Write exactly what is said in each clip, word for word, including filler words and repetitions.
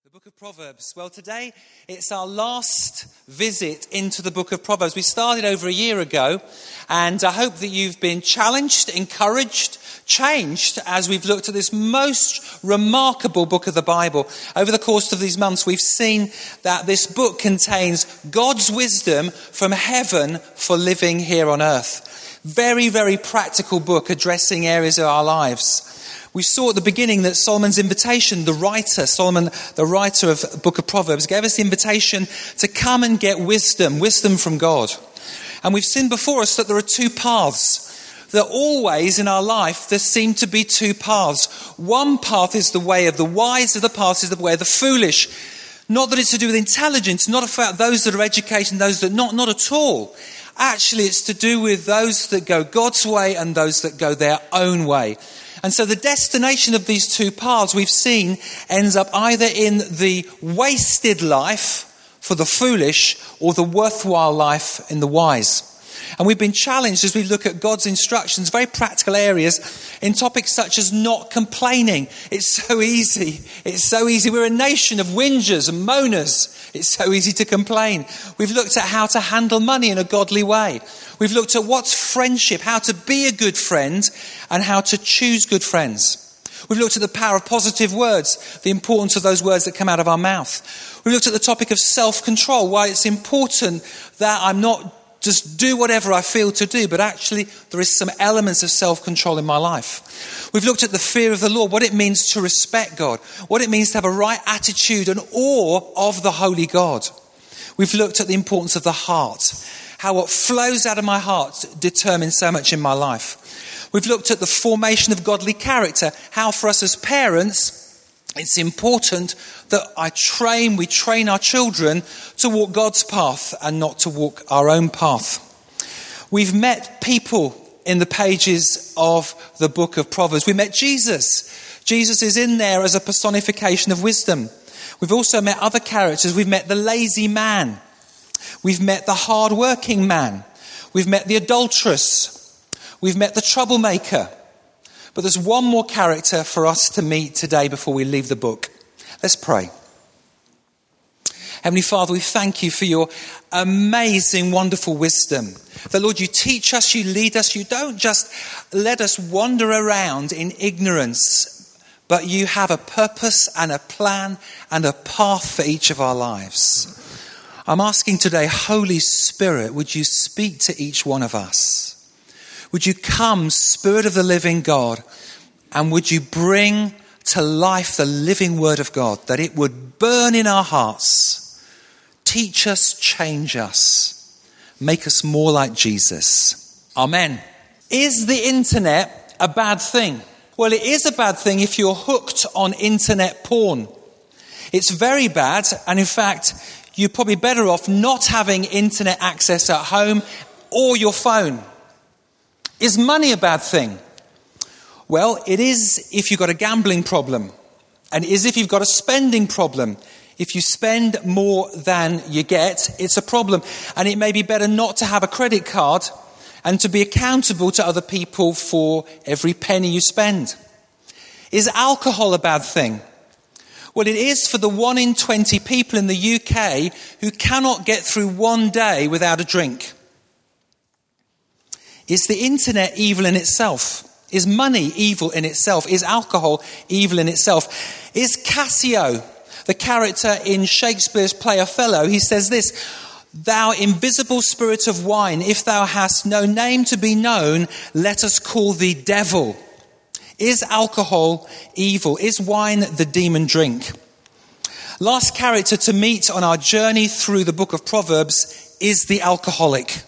The book of Proverbs. Well, today it's our last visit into the book of Proverbs. We started over a year ago, and I hope that you've been challenged, encouraged, changed as we've looked at this most remarkable book of the Bible. Over the course of these months, we've seen that this book contains God's wisdom from heaven for living here on earth. Very, very practical book addressing areas of our lives. We saw at the beginning that Solomon's invitation, the writer, Solomon, the writer of the book of Proverbs, gave us the invitation to come and get wisdom, wisdom from God. And we've seen before us that there are two paths. That always in our life there seem to be two paths. One path is the way of the wise, the other path is the way of the foolish. Not that it's to do with intelligence, not about those that are educated and those that are not, not at all. Actually, it's to do with those that go God's way and those that go their own way. And so the destination of these two paths we've seen ends up either in the wasted life for the foolish or the worthwhile life in the wise. And we've been challenged as we look at God's instructions, very practical areas, in topics such as not complaining. It's so easy. It's so easy. We're a nation of whingers and moaners. It's so easy to complain. We've looked at how to handle money in a godly way. We've looked at what's friendship, how to be a good friend, and how to choose good friends. We've looked at the power of positive words, the importance of those words that come out of our mouth. We've looked at the topic of self-control, why it's important that I'm not just do whatever I feel to do, but actually there is some elements of self-control in my life. We've looked at the fear of the Lord, what it means to respect God, what it means to have a right attitude and awe of the holy God. We've looked at the importance of the heart, how what flows out of my heart determines so much in my life. We've looked at the formation of godly character, how for us as parents, it's important that I train, we train our children to walk God's path and not to walk our own path. We've met people in the pages of the book of Proverbs. We met Jesus. Jesus is in there as a personification of wisdom. We've also met other characters. We've met the lazy man. We've met the hard-working man. We've met the adulteress. We've met the troublemaker. But there's one more character for us to meet today before we leave the book. Let's pray. Heavenly Father, we thank you for your amazing, wonderful wisdom. That, Lord, you teach us, you lead us, you don't just let us wander around in ignorance, but you have a purpose and a plan and a path for each of our lives. I'm asking today, Holy Spirit, would you speak to each one of us? Would you come, Spirit of the living God, and would you bring to life the living word of God, that it would burn in our hearts, teach us, change us, make us more like Jesus. Amen. Is the internet a bad thing? Well, it is a bad thing if you're hooked on internet porn. It's very bad, and in fact, you're probably better off not having internet access at home or your phone. Is money a bad thing? Well, it is if you've got a gambling problem. And it is if you've got a spending problem. If you spend more than you get, it's a problem. And it may be better not to have a credit card and to be accountable to other people for every penny you spend. Is alcohol a bad thing? Well, it is for the one in twenty people in the U K who cannot get through one day without a drink. Is the internet evil in itself? Is money evil in itself? Is alcohol evil in itself? Is Cassio, the character in Shakespeare's play Othello, he says this, "Thou invisible spirit of wine, if thou hast no name to be known, let us call thee devil." Is alcohol evil? Is wine the demon drink? Last character to meet on our journey through the book of Proverbs is the alcoholic.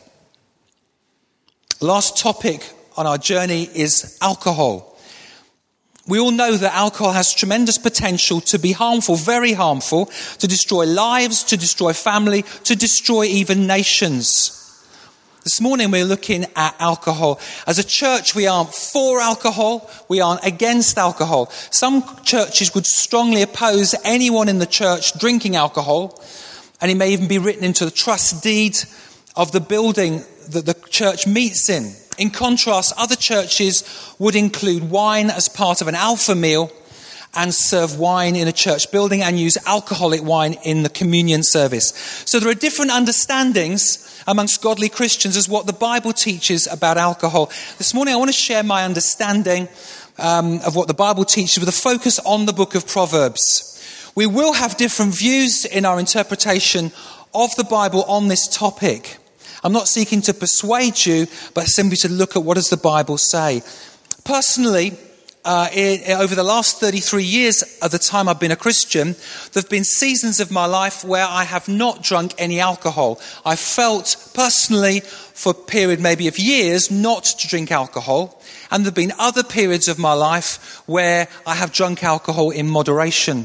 Last topic on our journey is alcohol. We all know that alcohol has tremendous potential to be harmful, very harmful, to destroy lives, to destroy family, to destroy even nations. This morning we're looking at alcohol. As a church, we aren't for alcohol, we aren't against alcohol. Some churches would strongly oppose anyone in the church drinking alcohol, and it may even be written into the trust deed of the building that the church meets in. In contrast, other churches would include wine as part of an alpha meal and serve wine in a church building and use alcoholic wine in the communion service. So there are different understandings amongst godly Christians as what the Bible teaches about alcohol. This morning I want to share my understanding um, of what the Bible teaches with a focus on the book of Proverbs. We will have different views in our interpretation of the Bible on this topic. I'm not seeking to persuade you, but simply to look at what does the Bible say. Personally, Uh, it, over the last thirty-three years of the time I've been a Christian, there have been seasons of my life where I have not drunk any alcohol. I felt personally for a period maybe of years not to drink alcohol. And there have been other periods of my life where I have drunk alcohol in moderation.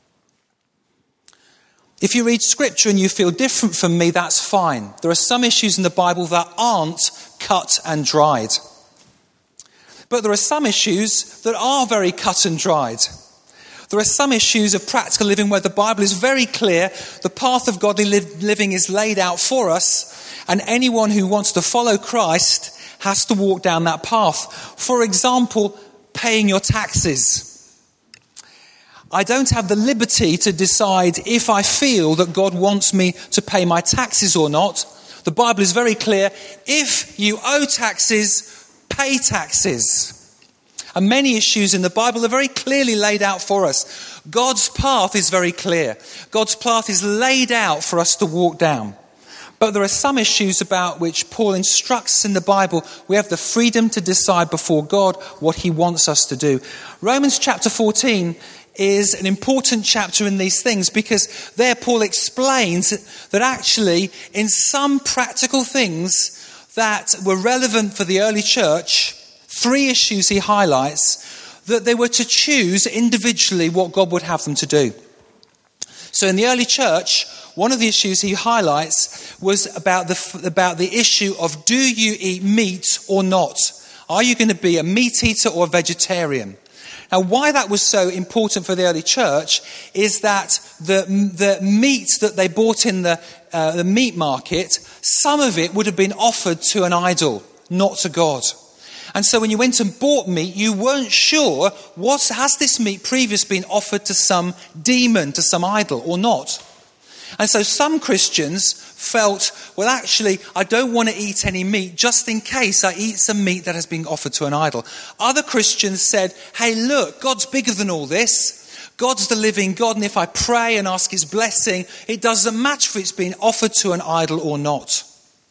If you read scripture and you feel different from me, that's fine. There are some issues in the Bible that aren't cut and dried. But there are some issues that are very cut and dried. There are some issues of practical living where the Bible is very clear. The path of godly li- living is laid out for us. And anyone who wants to follow Christ has to walk down that path. For example, paying your taxes. I don't have the liberty to decide if I feel that God wants me to pay my taxes or not. The Bible is very clear. If you owe taxes, pay taxes. And many issues in the Bible are very clearly laid out for us. God's path is very clear. God's path is laid out for us to walk down. But there are some issues about which Paul instructs in the Bible. We have the freedom to decide before God what he wants us to do. Romans chapter fourteen is an important chapter in these things because there Paul explains that actually in some practical things that were relevant for the early church, three issues he highlights, that they were to choose individually what God would have them to do. So in the early church, one of the issues he highlights was about the, about the issue of, do you eat meat or not? Are you going to be a meat eater or a vegetarian? Now, why that was so important for the early church is that the, the meat that they bought in the, uh, the meat market, some of it would have been offered to an idol, not to God. And so when you went and bought meat, you weren't sure, what, has this meat previously been offered to some demon, to some idol, or not? And so some Christians felt, well, actually, I don't want to eat any meat just in case I eat some meat that has been offered to an idol. Other Christians said, hey, look, God's bigger than all this. God's the living God, and if I pray and ask his blessing, it doesn't matter if it's been offered to an idol or not.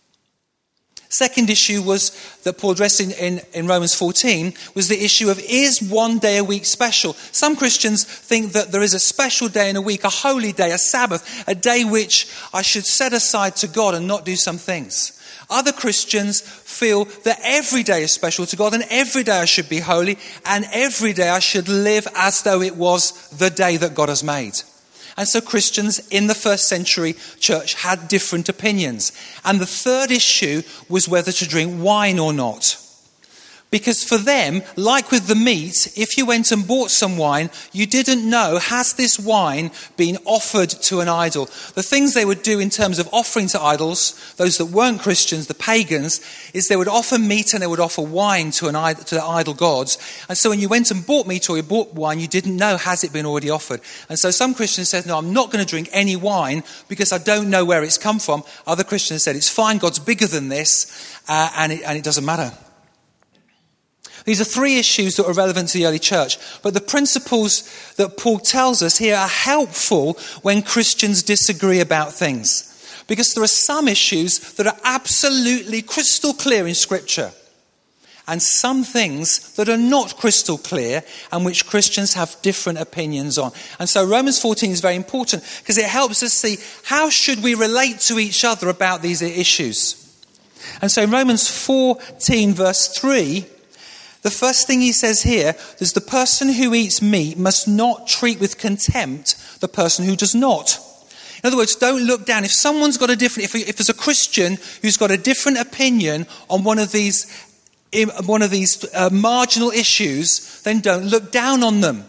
Second issue was that Paul addressed in, in, in Romans fourteen was the issue of, is one day a week special? Some Christians think that there is a special day in a week, a holy day, a Sabbath, a day which I should set aside to God and not do some things. Other Christians feel that every day is special to God and every day I should be holy and every day I should live as though it was the day that God has made. And so Christians in the first century church had different opinions. And the third issue was whether to drink wine or not. Because for them, like with the meat, if you went and bought some wine, you didn't know, has this wine been offered to an idol? The things they would do in terms of offering to idols, those that weren't Christians, the pagans, is they would offer meat and they would offer wine to an idol, to the idol gods. And so when you went and bought meat or you bought wine, you didn't know, has it been already offered? And so some Christians said, no, I'm not going to drink any wine because I don't know where it's come from. Other Christians said, it's fine, God's bigger than this, uh, and, it, and it doesn't matter. These are three issues that are relevant to the early church. But the principles that Paul tells us here are helpful when Christians disagree about things. Because there are some issues that are absolutely crystal clear in Scripture. And some things that are not crystal clear and which Christians have different opinions on. And so Romans fourteen is very important because it helps us see how should we relate to each other about these issues. And so in Romans fourteen verse three... the first thing he says here is the person who eats meat must not treat with contempt the person who does not. In other words, don't look down. If someone's got a different, if, if there's a Christian who's got a different opinion on one of these, one of these uh, marginal issues, then don't look down on them.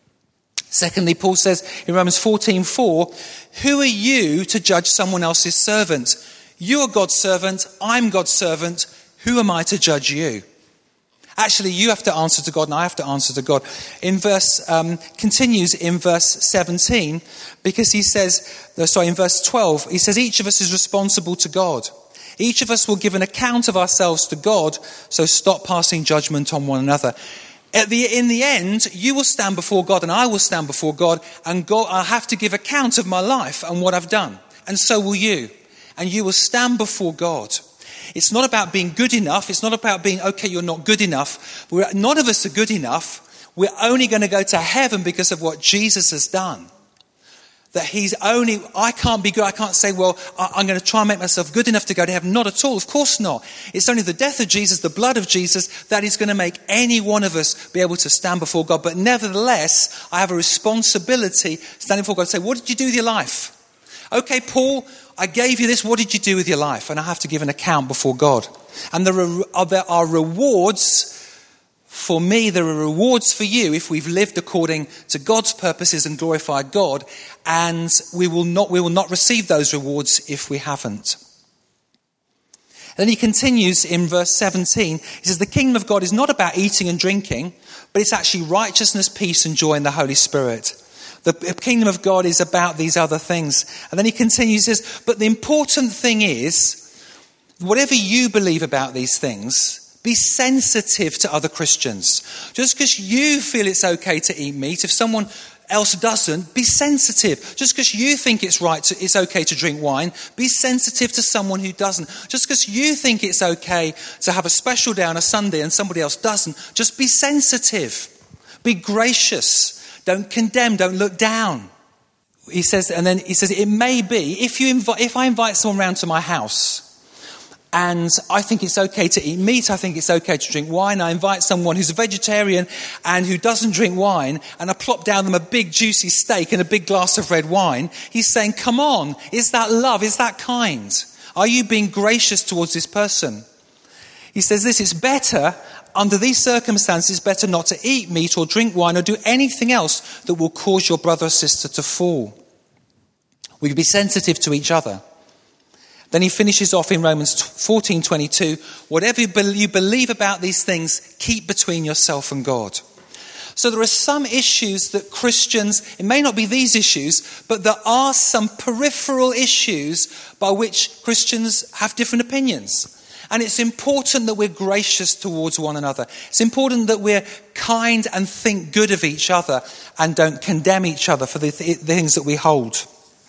Secondly, Paul says in Romans fourteen four, who are you to judge someone else's servant? You are God's servant. I'm God's servant. Who am I to judge you? Actually, you have to answer to God and I have to answer to God. In verse, um, continues in verse seventeen, because he says, sorry, in verse twelve, he says, each of us is responsible to God. Each of us will give an account of ourselves to God, so stop passing judgment on one another. At the, in the end, you will stand before God and I will stand before God, and God, I'll have to give account of my life and what I've done. And so will you. And you will stand before God. It's not about being good enough. It's not about being, okay, you're not good enough. We're, none of us are good enough. We're only going to go to heaven because of what Jesus has done. That he's only, I can't be good. I can't say, well, I'm going to try and make myself good enough to go to heaven. Not at all. Of course not. It's only the death of Jesus, the blood of Jesus, that is going to make any one of us be able to stand before God. But nevertheless, I have a responsibility standing before God and say, what did you do with your life? Okay, Paul, I gave you this. What did you do with your life? And I have to give an account before God. And there are, there are rewards for me, there are rewards for you if we've lived according to God's purposes and glorified God, and we will not we will not receive those rewards if we haven't. And then he continues in verse seventeen. He says, the kingdom of God is not about eating and drinking, but it's actually righteousness, peace, and joy in the Holy Spirit. The kingdom of God is about these other things. And then he continues, he says, but the important thing is, whatever you believe about these things, be sensitive to other Christians. Just because you feel it's okay to eat meat, if someone else doesn't, be sensitive. Just because you think it's right, to, it's okay to drink wine, be sensitive to someone who doesn't. Just because you think it's okay to have a special day on a Sunday and somebody else doesn't, just be sensitive. Be gracious. Don't condemn. Don't look down. He says, and then he says, it may be, if you invite, if I invite someone round to my house, and I think it's okay to eat meat, I think it's okay to drink wine, I invite someone who's a vegetarian and who doesn't drink wine, and I plop down them a big juicy steak and a big glass of red wine, he's saying, come on, is that love? Is that kind? Are you being gracious towards this person? He says this, it's better, under these circumstances, it's better not to eat meat or drink wine or do anything else that will cause your brother or sister to fall. We can be sensitive to each other. Then he finishes off in Romans fourteen twenty-two, whatever you believe about these things, keep between yourself and God. So there are some issues that Christians, it may not be these issues, but there are some peripheral issues by which Christians have different opinions. And it's important that we're gracious towards one another. It's important that we're kind and think good of each other and don't condemn each other for the, th- the things that we hold.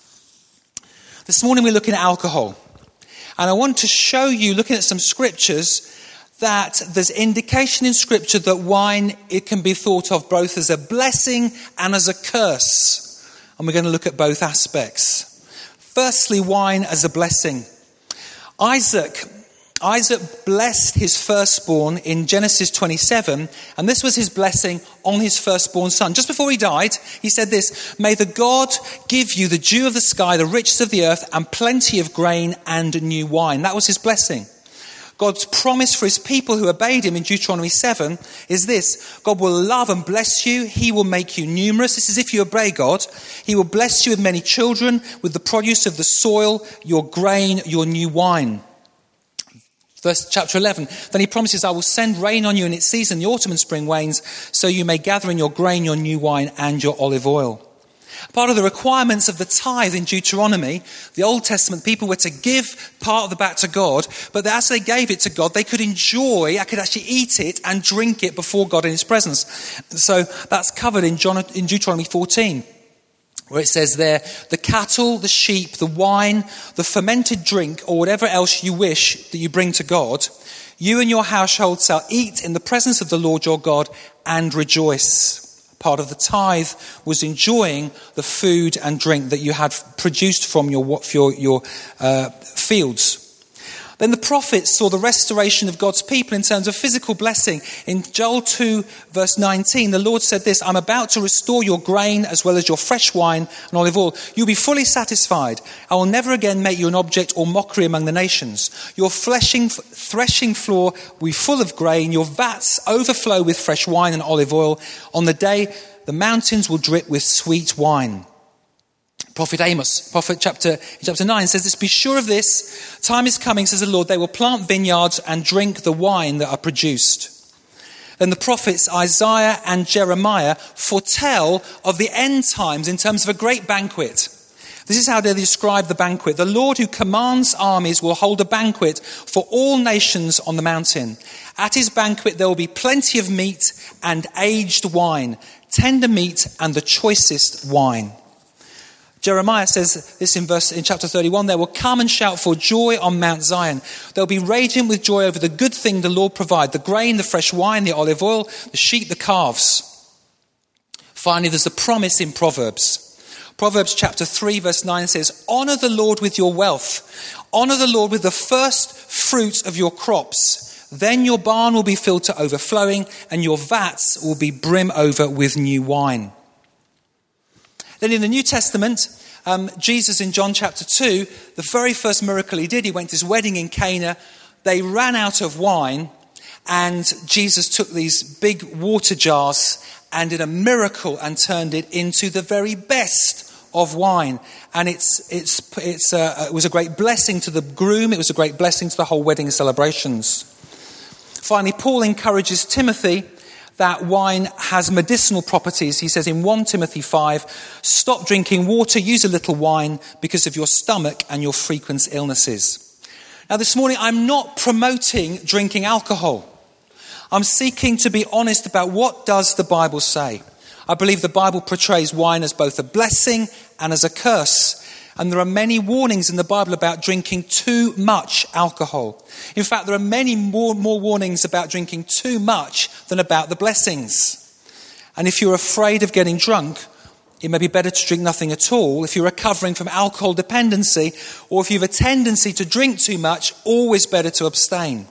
This morning we're looking at alcohol. And I want to show you, looking at some scriptures, that there's indication in scripture that wine, it can be thought of both as a blessing and as a curse. And we're going to look at both aspects. Firstly, wine as a blessing. Isaac, Isaac blessed his firstborn in Genesis twenty-seven, and this was his blessing on his firstborn son. Just before he died, he said this, may the God give you the dew of the sky, the riches of the earth, and plenty of grain and new wine. That was his blessing. God's promise for his people who obeyed him in Deuteronomy seven is this, God will love and bless you. He will make you numerous. This is if you obey God. He will bless you with many children, with the produce of the soil, your grain, your new wine. Verse chapter eleven, then he promises, I will send rain on you in its season, the autumn and spring wanes, so you may gather in your grain, your new wine, and your olive oil. Part of the requirements of the tithe in Deuteronomy, the Old Testament people were to give part of the back to God, but as they gave it to God, they could enjoy, I could actually eat it and drink it before God in his presence. So that's covered in, John, in Deuteronomy fourteen. Where it says there, the cattle, the sheep, the wine, the fermented drink, or whatever else you wish that you bring to God, you and your household shall eat in the presence of the Lord your God and rejoice. Part of the tithe was enjoying the food and drink that you had produced from your, your, your uh, fields. Then the prophets saw the restoration of God's people in terms of physical blessing. In Joel two, verse nineteen, the Lord said this, I'm about to restore your grain as well as your fresh wine and olive oil. You'll be fully satisfied. I will never again make you an object or mockery among the nations. Your fleshing, threshing floor will be full of grain. Your vats overflow with fresh wine and olive oil. On the day, the mountains will drip with sweet wine. Prophet Amos, prophet chapter, chapter nine says this, be sure of this, time is coming, says the Lord, they will plant vineyards and drink the wine that are produced. then the prophets Isaiah and Jeremiah foretell of the end times in terms of a great banquet. This is how they describe the banquet. The Lord who commands armies will hold a banquet for all nations on the mountain. At his banquet there will be plenty of meat and aged wine, tender meat and the choicest wine. Jeremiah says this in verse in chapter thirty-one, they will come and shout for joy on Mount Zion. They'll be radiant with joy over the good thing the Lord provide, the grain, the fresh wine, the olive oil, the sheep, the calves. Finally, there's the promise in Proverbs. Proverbs chapter three verse nine says, honor the Lord with your wealth. Honor the Lord with the first fruit of your crops. Then your barn will be filled to overflowing and your vats will be brim over with new wine. Then in the New Testament, um, Jesus in John chapter two, the very first miracle he did, he went to his wedding in Cana. They ran out of wine and Jesus took these big water jars and did a miracle and turned it into the very best of wine. And it's it's it's uh, it was a great blessing to the groom. It was a great blessing to the whole wedding celebrations. Finally, Paul encourages Timothy that wine has medicinal properties. He says in First Timothy five, stop drinking water, use a little wine because of your stomach and your frequent illnesses. Now this morning, I'm not promoting drinking alcohol. I'm seeking to be honest about what does the Bible say. I believe the Bible portrays wine as both a blessing and as a curse. And there are many warnings in the Bible about drinking too much alcohol. In fact, there are many more, more warnings about drinking too much than about the blessings. And if you're afraid of getting drunk, it may be better to drink nothing at all. If you're recovering from alcohol dependency, or if you have a tendency to drink too much, always better to abstain.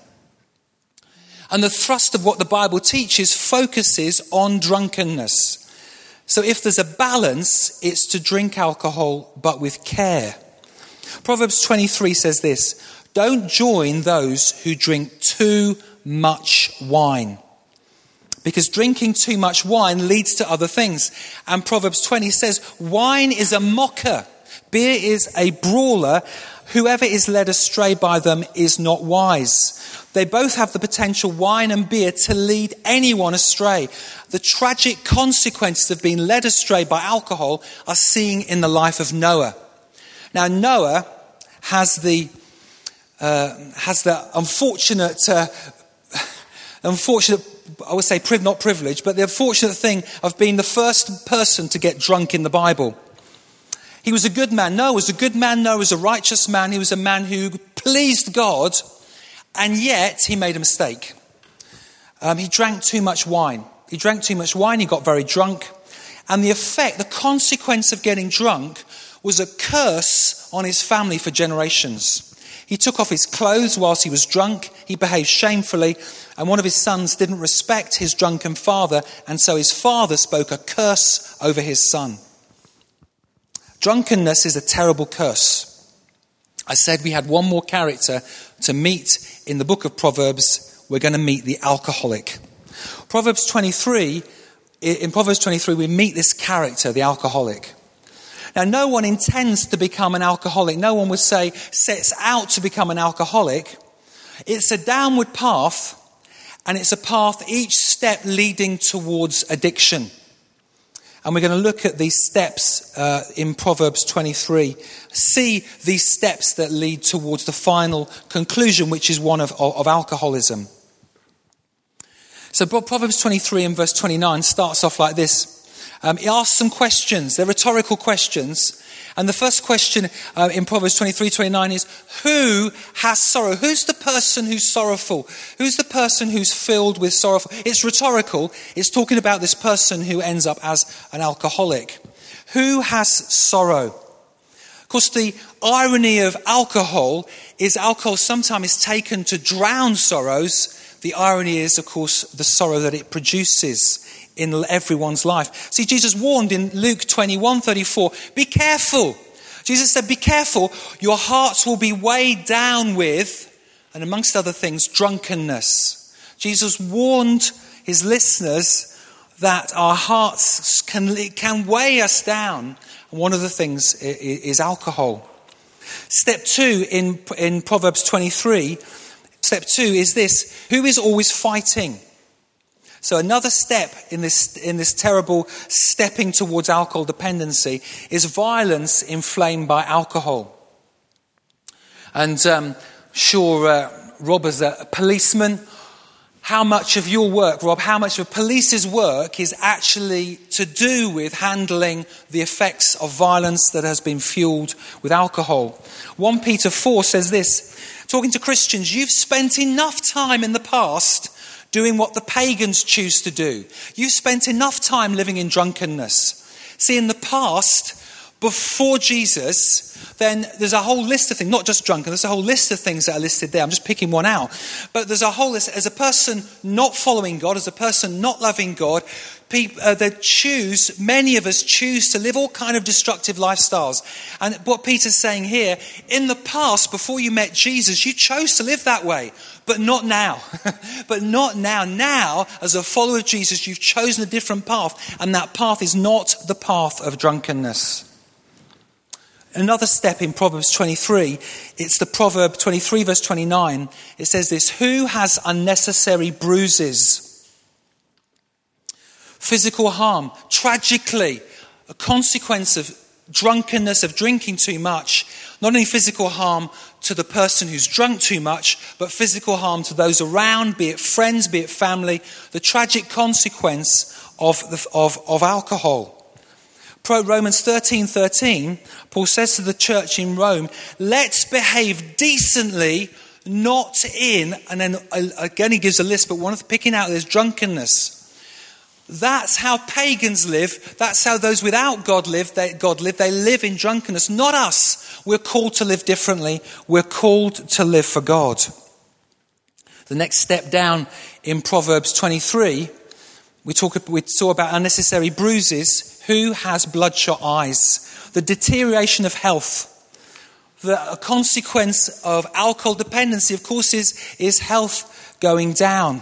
And the thrust of what the Bible teaches focuses on drunkenness. So if there's a balance, it's to drink alcohol, but with care. Proverbs twenty-three says this, don't join those who drink too much wine. Because drinking too much wine leads to other things. And Proverbs twenty says, wine is a mocker, beer is a brawler. Whoever is led astray by them is not wise. They both have the potential, wine and beer, to lead anyone astray. The tragic consequences of being led astray by alcohol are seen in the life of Noah. Now, Noah has the uh, has the unfortunate, uh, unfortunate, I would say priv- not privilege, but the unfortunate thing of being the first person to get drunk in the Bible. He was a good man. Noah was a good man. Noah was a righteous man. He was a man who pleased God, and yet he made a mistake. Um, he drank too much wine. He drank too much wine. He got very drunk. And the effect, the consequence of getting drunk was a curse on his family for generations. He took off his clothes whilst he was drunk. He behaved shamefully. And one of his sons didn't respect his drunken father. And so his father spoke a curse over his son. Drunkenness is a terrible curse. I said we had one more character to meet in the book of Proverbs. We're going to meet the alcoholic. Proverbs twenty-three, in Proverbs twenty-three, we meet this character, the alcoholic. Now, no one intends to become an alcoholic. No one would say, sets out to become an alcoholic. It's a downward path, and it's a path each step leading towards addiction. And we're going to look at these steps uh, in Proverbs twenty-three. See these steps that lead towards the final conclusion, which is one of, of, of alcoholism. So Proverbs twenty-three and verse twenty-nine starts off like this. Um, it asks some questions. They're rhetorical questions. And the first question uh, in Proverbs twenty-three twenty-nine is, who has sorrow? Who's the person who's sorrowful? Who's the person who's filled with sorrow? It's rhetorical. It's talking about this person who ends up as an alcoholic. Who has sorrow? Of course, the irony of alcohol is alcohol sometimes is taken to drown sorrows. The irony is, of course, the sorrow that it produces in everyone's life. See, Jesus warned in Luke twenty-one thirty-four, be careful. Jesus said, be careful. Your hearts will be weighed down with, and amongst other things, drunkenness. Jesus warned his listeners that our hearts can, can weigh us down. And one of the things is alcohol. Step two in, in Proverbs twenty-three, step two is this, who is always fighting? So another step in this in this terrible stepping towards alcohol dependency is violence inflamed by alcohol. And um, sure, uh, Rob, as a policeman, how much of your work, Rob, how much of a police's work is actually to do with handling the effects of violence that has been fueled with alcohol? First Peter four says this, talking to Christians, you've spent enough time in the past doing what the pagans choose to do. You've spent enough time living in drunkenness. See, in the past, before Jesus, then there's a whole list of things, not just drunken, there's a whole list of things that are listed there. I'm just picking one out. But there's a whole list. As a person not following God, as a person not loving God, people uh, that choose, many of us choose to live all kind of destructive lifestyles. And what Peter's saying here, in the past, before you met Jesus, you chose to live that way. But not now. But not now. Now, as a follower of Jesus, you've chosen a different path. And that path is not the path of drunkenness. Another step in Proverbs twenty-three, it's the Proverb twenty-three verse twenty-nine. It says this, who has unnecessary bruises? Physical harm, tragically, a consequence of drunkenness, of drinking too much. Not only physical harm to the person who's drunk too much, but physical harm to those around, be it friends, be it family. The tragic consequence of, the, of, of alcohol. Pro Romans thirteen thirteen, Paul says to the church in Rome, let's behave decently, not in, and then again he gives a list, but one of the picking out is drunkenness. That's how pagans live. That's how those without God live. They, God live. They live in drunkenness. Not us. We're called to live differently. We're called to live for God. The next step down in Proverbs twenty-three, we talk we saw about unnecessary bruises. Who has bloodshot eyes? The deterioration of health. The consequence of alcohol dependency, of course, is, is health going down.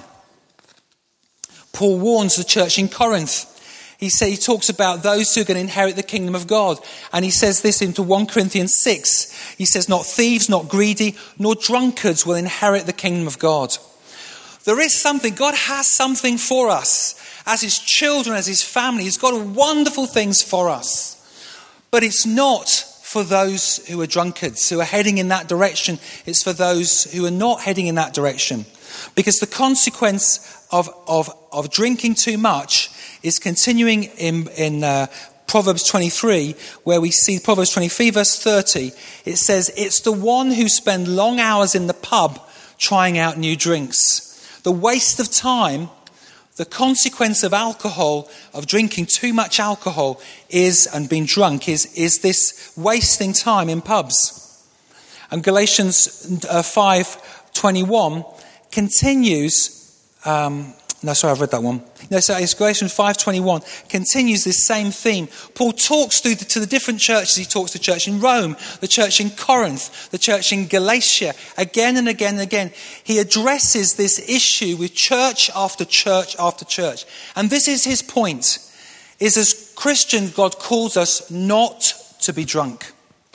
Paul warns the church in Corinth. He say, he talks about those who are going to inherit the kingdom of God. And he says this into First Corinthians six. He says, not thieves, not greedy, nor drunkards will inherit the kingdom of God. There is something, God has something for us. As his children, as his family, he's got wonderful things for us. But it's not for those who are drunkards, who are heading in that direction. It's for those who are not heading in that direction. Because the consequence of, of, of drinking too much is continuing in, in uh, Proverbs twenty-three, where we see Proverbs twenty-three verse thirty. It says, it's the one who spends long hours in the pub trying out new drinks. The waste of time. The consequence of alcohol, of drinking too much alcohol, is, and being drunk, is, is this wasting time in pubs. And Galatians uh, five twenty-one continues, um, no, sorry, I've read that one. No, so it's Galatians five twenty-one continues this same theme. Paul talks through the, to the different churches. He talks to the church in Rome, the church in Corinth, the church in Galatia. Again and again and again, he addresses this issue with church after church after church. And this is his point, is as Christian, God calls us not to be drunk.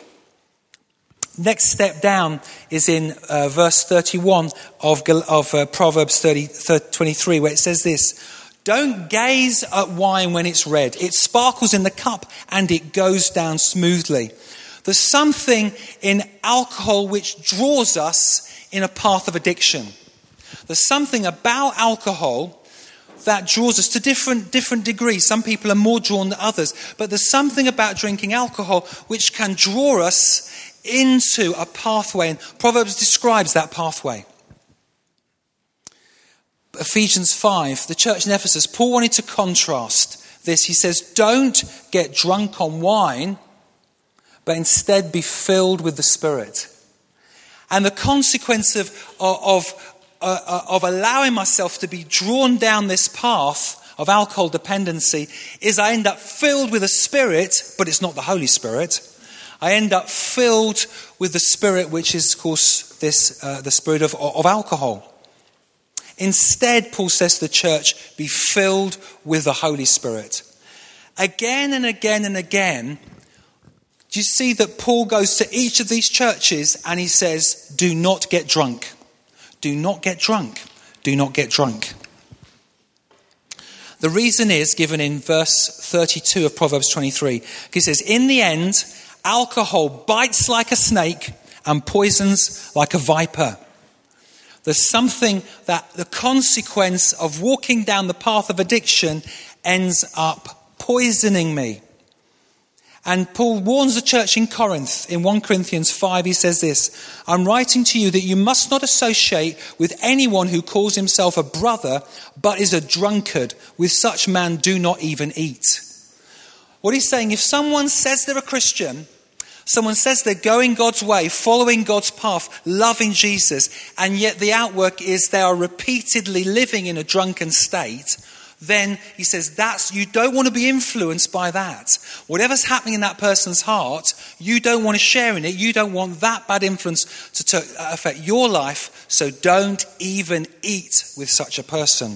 Next step down is in uh, verse thirty-one of, of uh, Proverbs thirty, twenty-three, where it says this, don't gaze at wine when it's red. It sparkles in the cup and it goes down smoothly. There's something in alcohol which draws us in a path of addiction. There's something about alcohol that draws us to different, different degrees. Some people are more drawn than others. But there's something about drinking alcohol which can draw us into a pathway, and Proverbs describes that pathway. Ephesians five, the church in Ephesus, Paul wanted to contrast this. He says, don't get drunk on wine, but instead be filled with the Spirit. And the consequence of, of, uh, of allowing myself to be drawn down this path of alcohol dependency is I end up filled with the Spirit, but it's not the Holy Spirit. I end up filled with the spirit, which is, of course, this uh, the spirit of, of alcohol. Instead, Paul says to the church, be filled with the Holy Spirit. Again and again and again, do you see that Paul goes to each of these churches and he says, do not get drunk. Do not get drunk. Do not get drunk. The reason is given in verse thirty-two of Proverbs twenty-three. It says, in the end, alcohol bites like a snake and poisons like a viper. There's something that the consequence of walking down the path of addiction ends up poisoning me. And Paul warns the church in Corinth. In First Corinthians five, he says this, I'm writing to you that you must not associate with anyone who calls himself a brother, but is a drunkard. With such man, do not even eat. What he's saying, if someone says they're a Christian, someone says they're going God's way, following God's path, loving Jesus, and yet the outwork is they are repeatedly living in a drunken state, then he says that's, you don't want to be influenced by that. Whatever's happening in that person's heart, you don't want to share in it. You don't want that bad influence to, to affect your life. So don't even eat with such a person.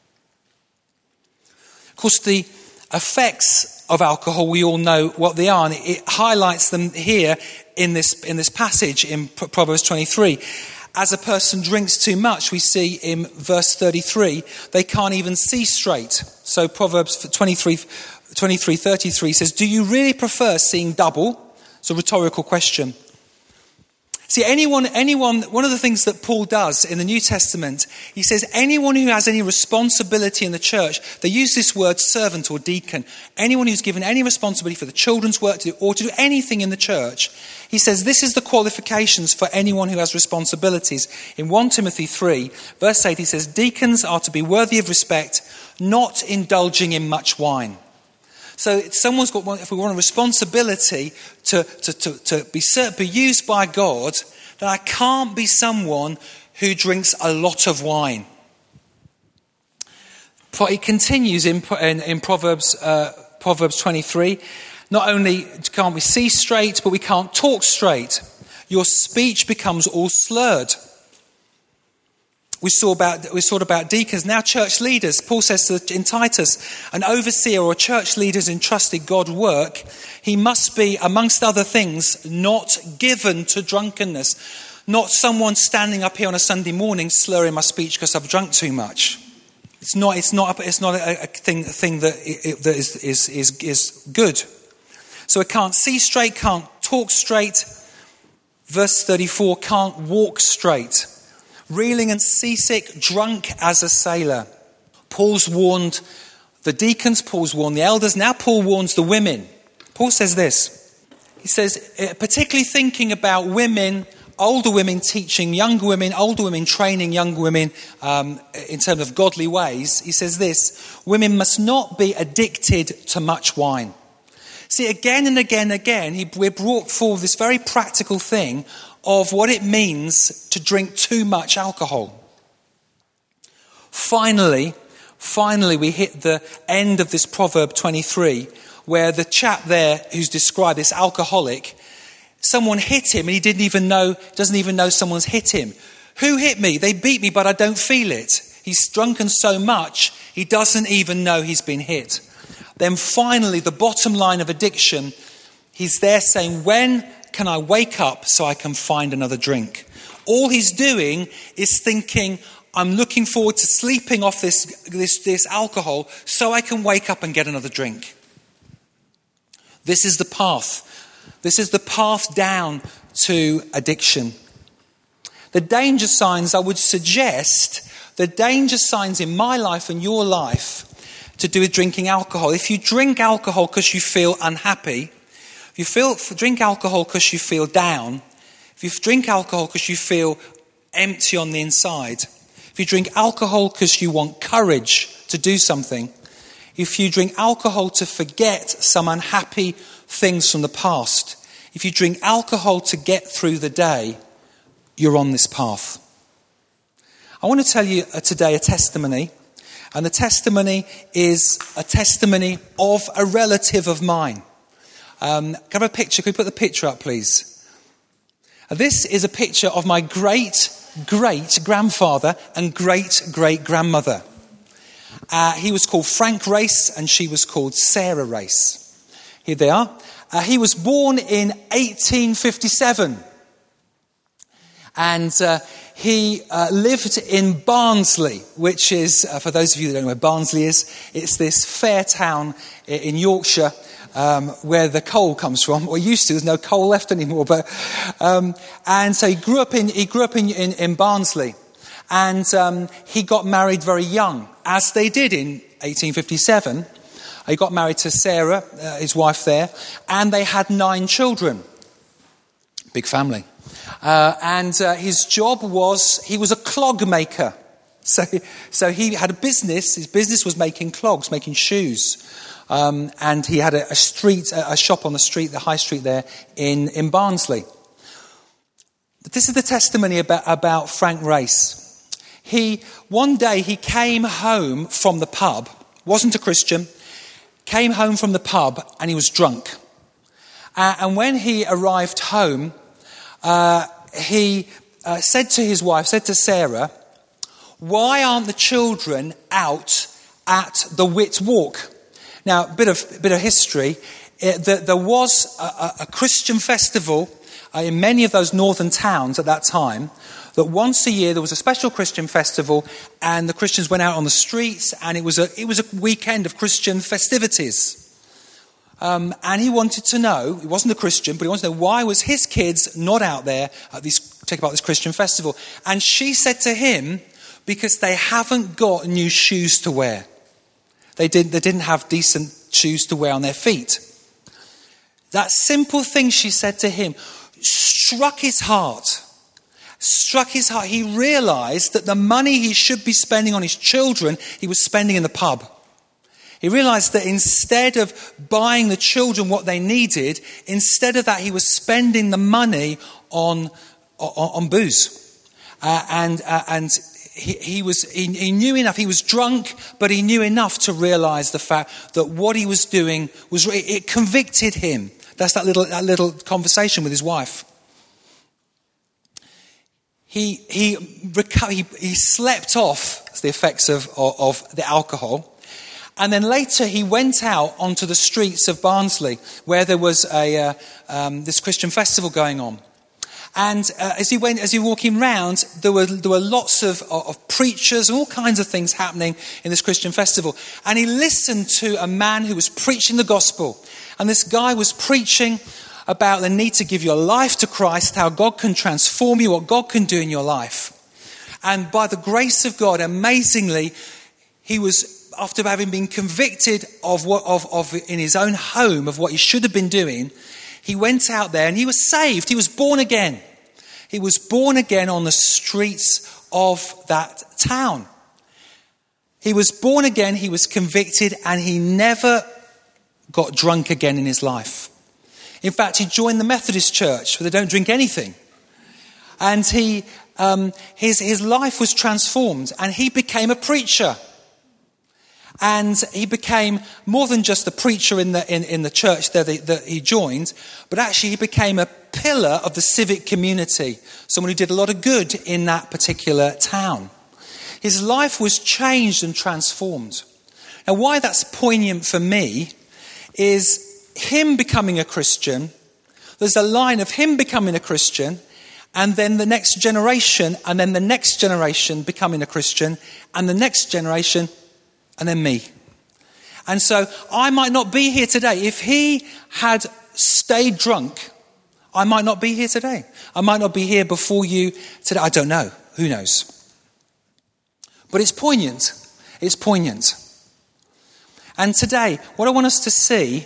Of course, the effects of alcohol, we all know what they are. And it highlights them here in this, in this passage in Proverbs twenty-three. As a person drinks too much, we see in verse thirty-three, they can't even see straight. So Proverbs twenty-three, twenty-three thirty-three says, do you really prefer seeing double? It's a rhetorical question. See, anyone, anyone, one of the things that Paul does in the New Testament, he says anyone who has any responsibility in the church, they use this word servant or deacon. Anyone who's given any responsibility for the children's work to do, or to do anything in the church, he says this is the qualifications for anyone who has responsibilities. In First Timothy three, verse eight, he says, deacons are to be worthy of respect, not indulging in much wine. So someone's got, if we want a responsibility to, to, to, to be, be used by God, then I can't be someone who drinks a lot of wine. It continues in, in, in Proverbs, uh, Proverbs twenty-three. Not only can't we see straight, but we can't talk straight. Your speech becomes all slurred. We saw about we saw about deacons, now church leaders. Paul says to, in Titus, an overseer or a church leader is entrusted God's work. He must be, amongst other things, not given to drunkenness. Not someone standing up here on a Sunday morning slurring my speech because I've drunk too much. It's not. It's not. It's not a, a thing. A thing that it, that is, is is is good. So it can't see straight, can't talk straight. Verse thirty-four, can't walk straight. Reeling and seasick, drunk as a sailor. Paul's warned the deacons, Paul's warned the elders, now Paul warns the women. Paul says this. He says, particularly thinking about women, older women teaching younger women, older women training younger women um, in terms of godly ways. He says this, women must not be addicted to much wine. See, again and again and again, he, we're brought forward this very practical thing of what it means to drink too much alcohol. Finally, finally we hit the end of this Proverb twenty-three, where the chap there who's described, this alcoholic, someone hit him and he didn't even know, doesn't even know someone's hit him. Who hit me? They beat me, but I don't feel it. He's drunken so much, he doesn't even know he's been hit. Then finally, the bottom line of addiction, he's there saying, when can I wake up so I can find another drink? All he's doing is thinking, I'm looking forward to sleeping off this, this, this alcohol so I can wake up and get another drink. This is the path. This is the path down to addiction. The danger signs, I would suggest, the danger signs in my life and your life to do with drinking alcohol. If you drink alcohol because you feel unhappy, if you feel, drink alcohol because you feel down, if you drink alcohol because you feel empty on the inside, if you drink alcohol because you want courage to do something, if you drink alcohol to forget some unhappy things from the past, if you drink alcohol to get through the day, you're on this path. I want to tell you today a testimony, and the testimony is a testimony of a relative of mine. Um, can I have a picture? Can we put the picture up, please? Uh, this is a picture of my great-great-grandfather and great-great-grandmother. Uh, he was called Frank Race and she was called Sarah Race. Here they are. Uh, he was born in eighteen fifty-seven. And uh, he uh, lived in Barnsley, which is, uh, for those of you that don't know where Barnsley is, it's this fair town in Yorkshire um, where the coal comes from, or used to. There's no coal left anymore. But um, and so he grew up in he grew up in in, in Barnsley, and um, he got married very young, as they did in eighteen fifty-seven. He got married to Sarah, uh, his wife there, and they had nine children. Big family. Uh, and uh, his job was, he was a clog maker. So, so he had a business. His business was making clogs, making shoes. Um, and he had a, a street, a, a shop on the street, the high street there in, in Barnsley. But this is the testimony about, about Frank Race. He, one day he came home from the pub, wasn't a Christian, came home from the pub and he was drunk. Uh, and when he arrived home, uh, he uh, said to his wife, said to Sarah, "Why aren't the children out at the Wit Walk?" Now, a bit of, bit of history. It, the, there was a, a Christian festival uh, in many of those northern towns at that time, that once a year there was a special Christian festival and the Christians went out on the streets, and it was a it was a weekend of Christian festivities. Um, and he wanted to know, he wasn't a Christian, but he wanted to know why was his kids not out there at this, take part this Christian festival. And she said to him, because they haven't got new shoes to wear. They didn't, they didn't have decent shoes to wear on their feet. That simple thing she said to him struck his heart. Struck his heart. He realised that the money he should be spending on his children, he was spending in the pub. He realised that instead of buying the children what they needed, instead of that he was spending the money on on, on booze. Uh, and uh, and he, he was he, he knew enough. He was drunk, but he knew enough to realise the fact that what he was doing was it, it convicted him. That's that little that little conversation with his wife. He he he, he slept off the effects of, of, of the alcohol. And then later he went out onto the streets of Barnsley, where there was a uh, um, this Christian festival going on. And uh, as he went, as he was walking round, there were there were lots of, of preachers and all kinds of things happening in this Christian festival. And he listened to a man who was preaching the gospel. And this guy was preaching about the need to give your life to Christ, how God can transform you, what God can do in your life. And by the grace of God, amazingly, he was, after having been convicted of what of, of in his own home of what he should have been doing, he went out there and he was saved. He was born again. He was born again on the streets of that town. He was born again, he was convicted, and he never got drunk again in his life. In fact, he joined the Methodist Church, where they don't drink anything. And he um, his his life was transformed, and he became a preacher. And he became more than just the preacher in the in, in the church there that, that he joined, but actually he became a pillar of the civic community, someone who did a lot of good in that particular town. His life was changed and transformed. Now, why that's poignant for me is him becoming a Christian. There's a line of him becoming a Christian, and then the next generation, and then the next generation becoming a Christian, and the next generation, and then me. And so I might not be here today. If he had stayed drunk, I might not be here today. I might not be here before you today. I don't know. Who knows? But it's poignant. It's poignant. And today, what I want us to see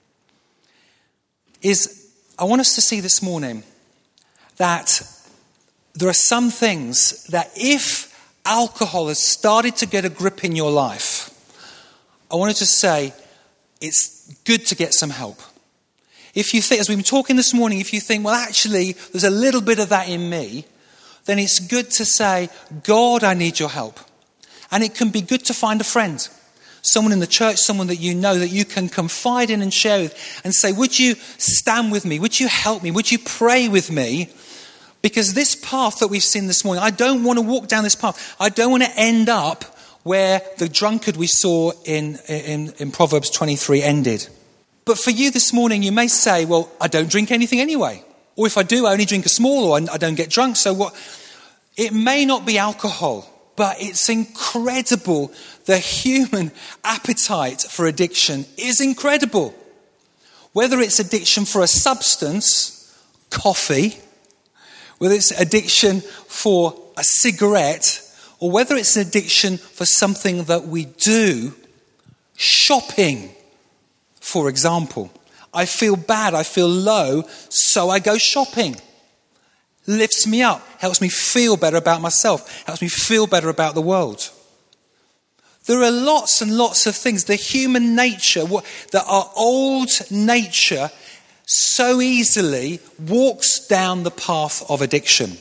is, I want us to see this morning that there are some things that if alcohol has started to get a grip in your life, I wanted to say it's good to get some help. If you think, as we've been talking this morning, if you think, well, actually, there's a little bit of that in me, then it's good to say, God, I need your help. And it can be good to find a friend, someone in the church, someone that you know that you can confide in and share with, and say, would you stand with me? Would you help me? Would you pray with me? Because this path that we've seen this morning, I don't want to walk down this path. I don't want to end up where the drunkard we saw in, in, in Proverbs twenty-three ended. But for you this morning, you may say, well, I don't drink anything anyway. Or if I do, I only drink a small, or I don't get drunk. So what? It may not be alcohol, but it's incredible. The human appetite for addiction is incredible. Whether it's addiction for a substance, coffee, whether it's addiction for a cigarette, or whether it's an addiction for something that we do, shopping, for example. I feel bad, I feel low, so I go shopping. Lifts me up, helps me feel better about myself, helps me feel better about the world. There are lots and lots of things. The human nature, that our old nature so easily walks down the path of addiction.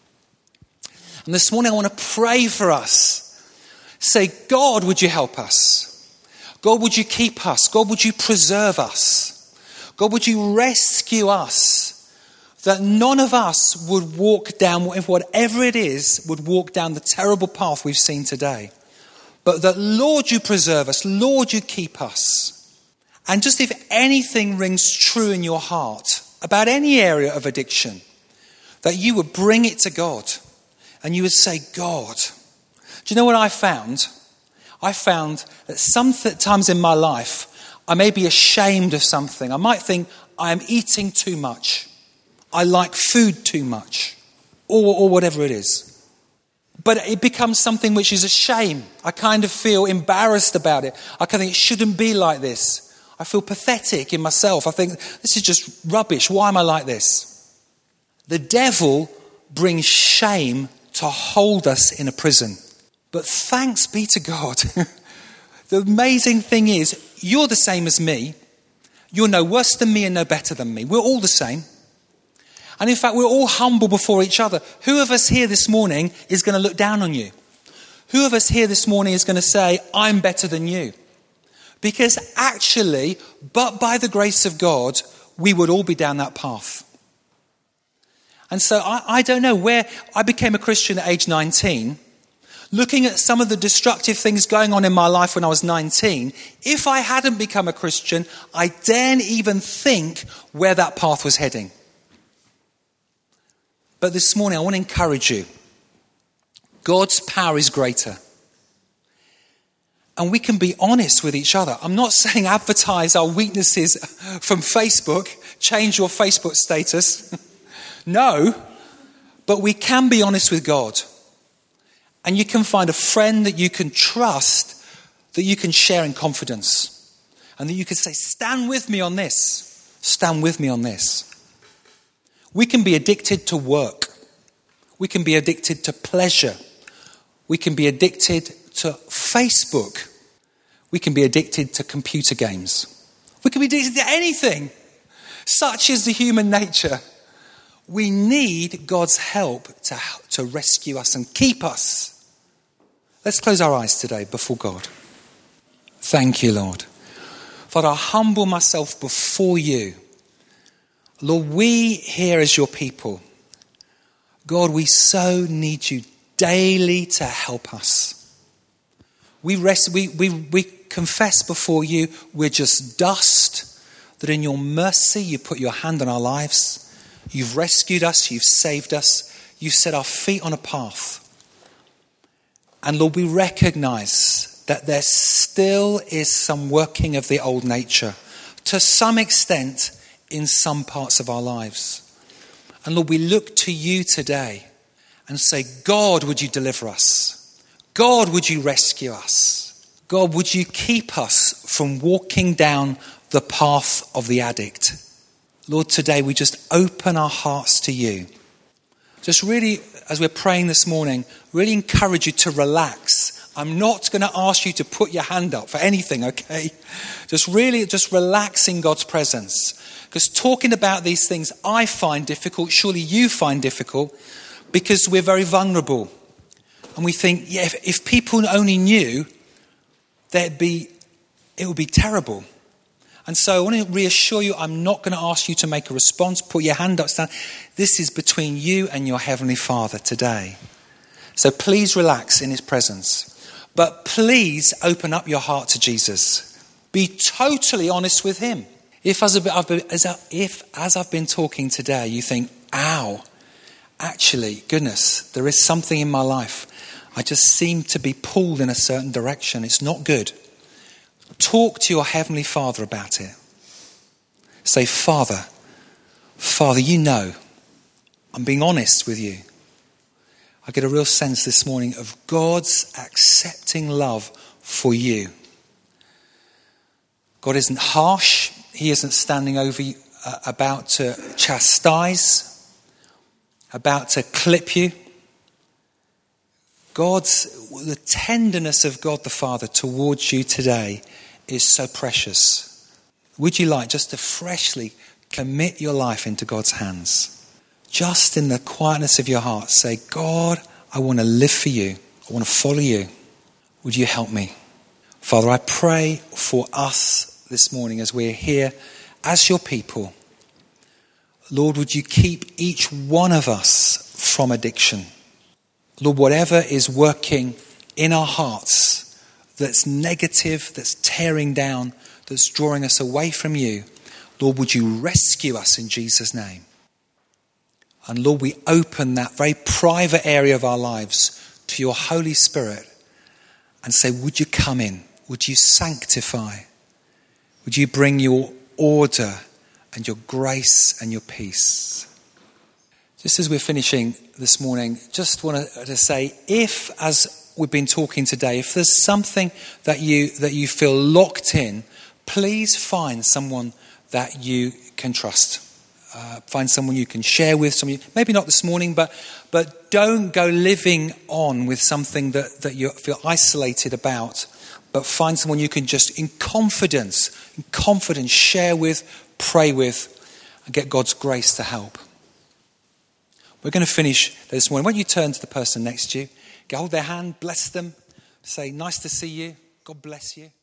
And this morning I want to pray for us. Say, God, would you help us? God, would you keep us? God, would you preserve us? God, would you rescue us? That none of us would walk down, whatever it is, would walk down the terrible path we've seen today. But that, Lord, you preserve us. Lord, you keep us. And just if anything rings true in your heart about any area of addiction, that you would bring it to God and you would say, God. Do you know what I found? I found that sometimes in my life, I may be ashamed of something. I might think I am eating too much. I like food too much, or, or whatever it is. But it becomes something which is a shame. I kind of feel embarrassed about it. I kind of think it shouldn't be like this. I feel pathetic in myself. I think this is just rubbish. Why am I like this? The devil brings shame to hold us in a prison. But thanks be to God. The amazing thing is, you're the same as me. You're no worse than me and no better than me. We're all the same. And in fact, we're all humble before each other. Who of us here this morning is going to look down on you? Who of us here this morning is going to say, I'm better than you? Because actually, but by the grace of God, we would all be down that path. And so I, I don't know where I became a Christian at age nineteen. Looking at some of the destructive things going on in my life when I was nineteen, if I hadn't become a Christian, I daren't even think where that path was heading. But this morning, I want to encourage you. God's power is greater. And we can be honest with each other. I'm not saying advertise our weaknesses from Facebook, change your Facebook status. No, but we can be honest with God. And you can find a friend that you can trust, that you can share in confidence. And that you can say, stand with me on this. Stand with me on this. We can be addicted to work. We can be addicted to pleasure. We can be addicted to Facebook. We can be addicted to computer games. We can be addicted to anything. Such is the human nature. We need God's help to, to rescue us and keep us. Let's close our eyes today before God. Thank you, Lord. Father, I humble myself before you. Lord, we here as your people, God, we so need you daily to help us. We rest, we, we, we confess before you we're just dust, that in your mercy you put your hand on our lives. You've rescued us, you've saved us, you've set our feet on a path. And Lord, we recognize that there still is some working of the old nature, to some extent, in some parts of our lives. And Lord, we look to you today and say, God, would you deliver us? God, would you rescue us? God, would you keep us from walking down the path of the addict? Lord, today we just open our hearts to you. Just really, as we're praying this morning, really encourage you to relax. I'm not going to ask you to put your hand up for anything, okay? Just really, just relax in God's presence. Because talking about these things I find difficult, surely you find difficult, because we're very vulnerable. And we think, yeah, if, if people only knew, there'd be, it would be terrible. And so I want to reassure you, I'm not going to ask you to make a response, put your hand up, stand. This is between you and your Heavenly Father today. So please relax in his presence. But please open up your heart to Jesus. Be totally honest with him. If as, I've been, as, I, if, as I've been talking today, you think, ow, actually, goodness, there is something in my life. I just seem to be pulled in a certain direction. It's not good. Talk to your Heavenly Father about it. Say, Father, Father, you know, I'm being honest with you. I get a real sense this morning of God's accepting love for you. God isn't harsh. He isn't standing over you, uh, about to chastise, about to clip you. God's, the tenderness of God the Father towards you today is so precious. Would you like just to freshly commit your life into God's hands? Just in the quietness of your heart, say, God, I want to live for you. I want to follow you. Would you help me? Father, I pray for us this morning as we're here as your people. Lord, would you keep each one of us from addiction? Lord, whatever is working in our hearts that's negative, that's tearing down, that's drawing us away from you, Lord, would you rescue us in Jesus' name? And Lord, we open that very private area of our lives to your Holy Spirit and say, would you come in? Would you sanctify? Would you bring your order and your grace and your peace? Just as we're finishing this morning, just want to say, if, as we've been talking today, if there's something that you that you feel locked in, please find someone that you can trust. Uh, find someone you can share with, someone you, maybe not this morning, but but don't go living on with something that, that you feel isolated about. But find someone you can just, in confidence, in confidence, share with, pray with, and get God's grace to help. We're going to finish this morning. Why don't you turn to the person next to you, go hold their hand, bless them, say, nice to see you, God bless you.